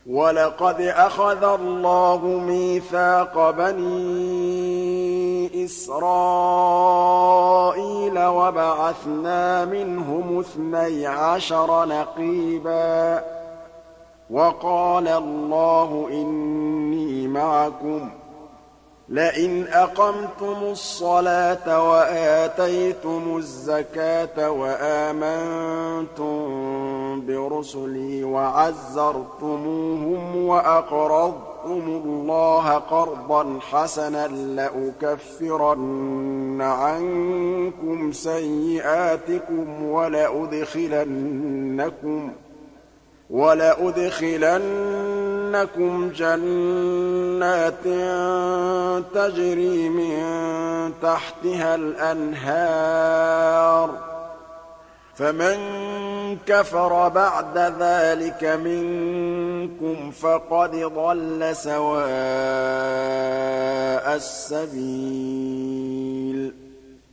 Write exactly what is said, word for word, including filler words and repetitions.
وَلَقَدْ أَخَذَ اللَّهُ مِيثَاقَ بَنِي إِسْرَائِيلَ وَبَعَثْنَا مِنْهُمُ اثْنَيْ عَشَرَ نَقِيبًا ۖ وَقَالَ اللَّهُ إِنِّي مَعَكُمْ ۖ لَئِنْ أَقَمْتُمُ الصَّلَاةَ وَآتَيْتُمُ الزَّكَاةَ وَآمَنتُم بِرُسُلِي وَعَزَّرْتُمُوهُمْ وَأَقْرَضْتُمُ اللَّهَ قَرْضًا حَسَنًا لَّأُكَفِّرَنَّ عَنكُمْ سَيِّئَاتِكُمْ وَلَأُدْخِلَنَّكُمْ وَلَأُدْخِلَنَّكُمْ جَنَّاتٍ تَجْرِي مِن تَحْتِهَا الْأَنْهَارُ ۚ فَمَن كَفَرَ بَعْدَ ذَٰلِكَ مِنكُمْ فَقَدْ ضَلَّ سَوَاءَ السَّبِيلِ